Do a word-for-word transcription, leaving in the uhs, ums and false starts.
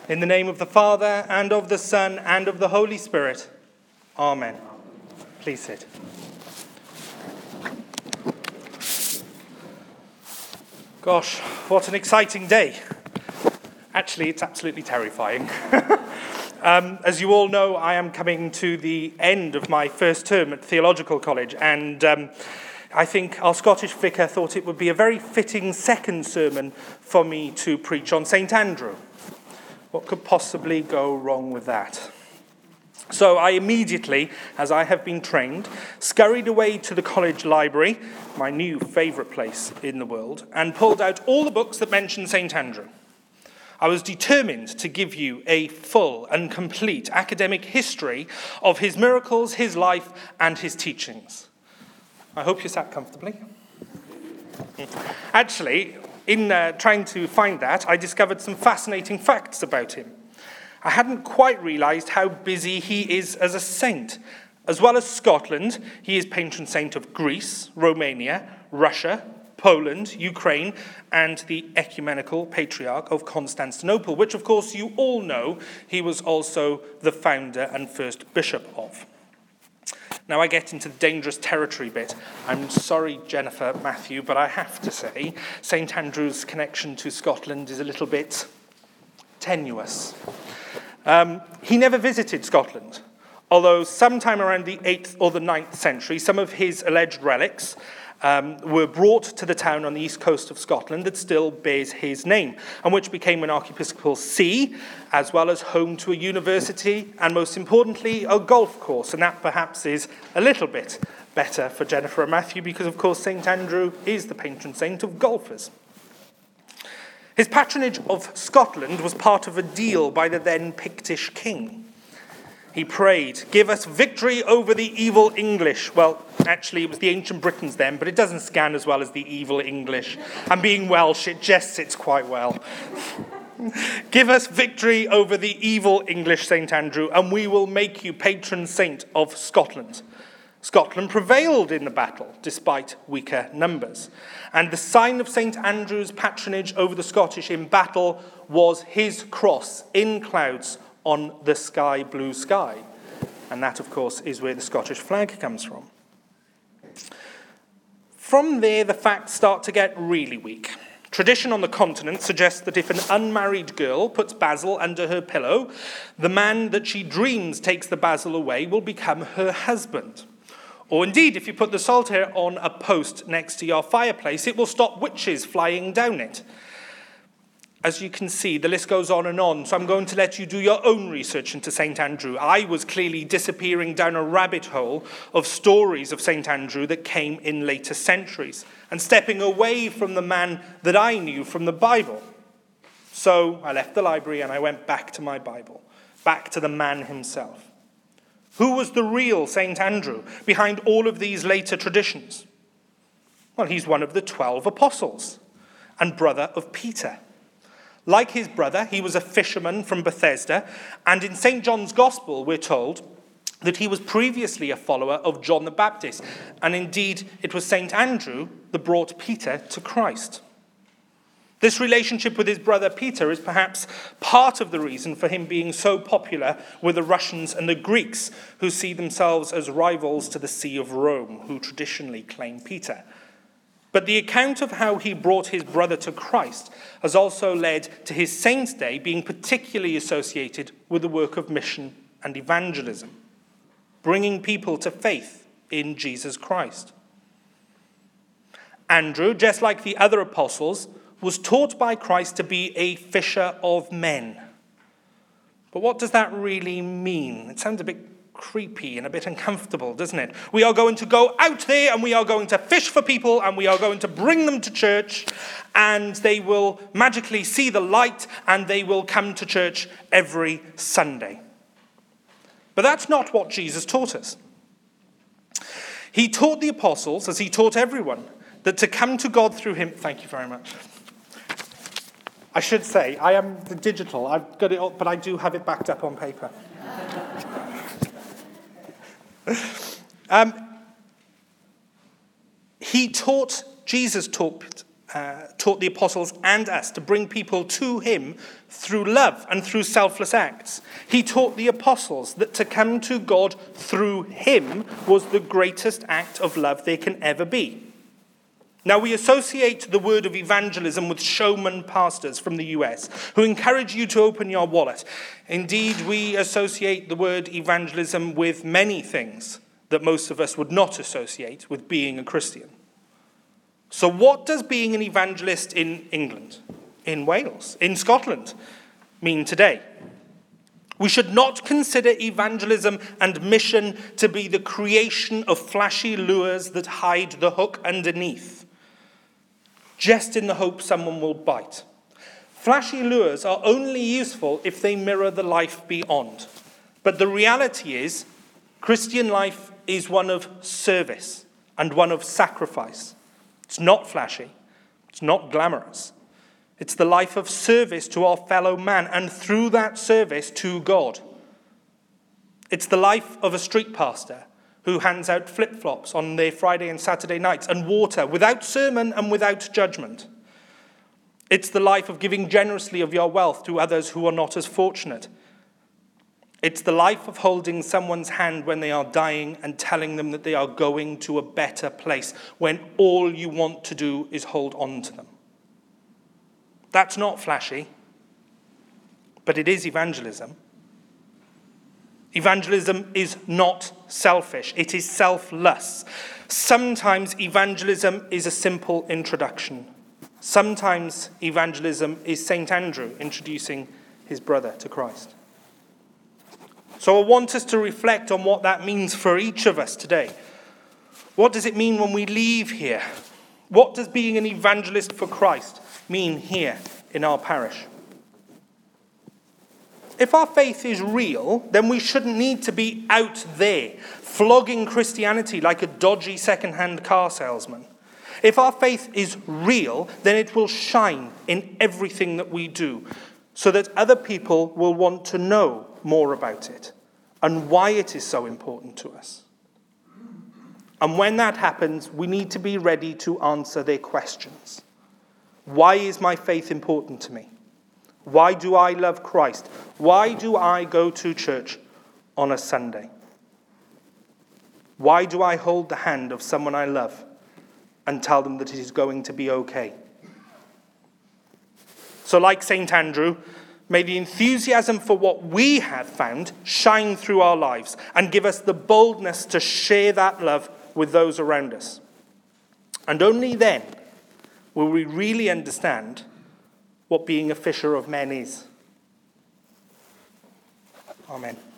In the name of the Father, and of the Son, and of the Holy Spirit. Amen. Please sit. Gosh, what an exciting day. Actually, it's absolutely terrifying. um, as you all know, I am coming to the end of my first term at Theological College, and um, I think our Scottish vicar thought it would be a very fitting second sermon for me to preach on Saint Andrew. What could possibly go wrong with that? So I immediately, as I have been trained, scurried away to the college library, my new favourite place in the world, and pulled out all the books that mention Saint Andrew. I was determined to give you a full and complete academic history of his miracles, his life, and his teachings. I hope you sat comfortably. Actually, in uh, trying to find that, I discovered some fascinating facts about him. I hadn't quite realised how busy he is as a saint. As well as Scotland, he is patron saint of Greece, Romania, Russia, Poland, Ukraine, and the Ecumenical Patriarch of Constantinople, which, of course, you all know he was also the founder and first bishop of. Now I get into the dangerous territory bit. I'm sorry, Jennifer, Matthew, but I have to say Saint Andrew's connection to Scotland is a little bit tenuous. Um, he never visited Scotland, although sometime around the eighth or the ninth century, some of his alleged relics um, were brought to the town on the east coast of Scotland that still bears his name, and which became an archiepiscopal see, as well as home to a university, and most importantly, a golf course. And that perhaps is a little bit better for Jennifer and Matthew, because of course Saint Andrew is the patron saint of golfers. His patronage of Scotland was part of a deal by the then Pictish king. He prayed, "Give us victory over the evil English." Well, actually, it was the ancient Britons then, but it doesn't scan as well as the evil English. And being Welsh, it just sits quite well. "Give us victory over the evil English, Saint Andrew, and we will make you patron saint of Scotland." Scotland prevailed in the battle, despite weaker numbers. And the sign of Saint Andrew's patronage over the Scottish in battle was his cross in clouds on the sky blue sky. And that, of course, is where the Scottish flag comes from. From there, the facts start to get really weak. Tradition on the continent suggests that if an unmarried girl puts basil under her pillow, the man that she dreams takes the basil away will become her husband. Or indeed, if you put the saltire on a post next to your fireplace, it will stop witches flying down it. As you can see, the list goes on and on, so I'm going to let you do your own research into Saint Andrew. I was clearly disappearing down a rabbit hole of stories of Saint Andrew that came in later centuries, and stepping away from the man that I knew from the Bible. So I left the library and I went back to my Bible, back to the man himself. Who was the real Saint Andrew behind all of these later traditions? Well, he's one of the twelve apostles and brother of Peter. Like his brother, he was a fisherman from Bethesda, and in Saint John's Gospel, we're told that he was previously a follower of John the Baptist, and indeed it was Saint Andrew that brought Peter to Christ. This relationship with his brother Peter is perhaps part of the reason for him being so popular with the Russians and the Greeks, who see themselves as rivals to the See of Rome, who traditionally claim Peter. But the account of how he brought his brother to Christ has also led to his saint's day being particularly associated with the work of mission and evangelism, bringing people to faith in Jesus Christ. Andrew, just like the other apostles, was taught by Christ to be a fisher of men. But what does that really mean? It sounds a bit creepy and a bit uncomfortable, doesn't it? We are going to go out there and we are going to fish for people and we are going to bring them to church and they will magically see the light and they will come to church every Sunday. But that's not what Jesus taught us. He taught the apostles, as he taught everyone, that to come to God through him... Thank you very much. I should say, I am the digital. I've got it all, but I do have it backed up on paper. um, he taught, Jesus taught uh, taught the apostles and us to bring people to him through love and through selfless acts. He taught the apostles that to come to God through him was the greatest act of love there can ever be. Now, we associate the word of evangelism with showman pastors from the U S who encourage you to open your wallet. Indeed, we associate the word evangelism with many things that most of us would not associate with being a Christian. So what does being an evangelist in England, in Wales, in Scotland mean today? We should not consider evangelism and mission to be the creation of flashy lures that hide the hook underneath, just in the hope someone will bite. Flashy lures are only useful if they mirror the life beyond. But the reality is, Christian life is one of service and one of sacrifice. It's not flashy. It's not glamorous. It's the life of service to our fellow man, and through that service to God. It's the life of a street pastor who hands out flip-flops on their Friday and Saturday nights and water without sermon and without judgment. It's the life of giving generously of your wealth to others who are not as fortunate. It's the life of holding someone's hand when they are dying and telling them that they are going to a better place when all you want to do is hold on to them. That's not flashy, but it is evangelism. Evangelism is not selfish. It is selfless. Sometimes evangelism is a simple introduction. Sometimes evangelism is Saint Andrew introducing his brother to Christ. So I want us to reflect on what that means for each of us today. What does it mean when we leave here? What does being an evangelist for Christ mean here in our parish? If our faith is real, then we shouldn't need to be out there flogging Christianity like a dodgy second-hand car salesman. If our faith is real, then it will shine in everything that we do, so that other people will want to know more about it and why it is so important to us. And when that happens, we need to be ready to answer their questions. Why is my faith important to me? Why do I love Christ? Why do I go to church on a Sunday? Why do I hold the hand of someone I love and tell them that it is going to be okay? So like Saint Andrew, may the enthusiasm for what we have found shine through our lives and give us the boldness to share that love with those around us. And only then will we really understand what being a fisher of men is. Amen.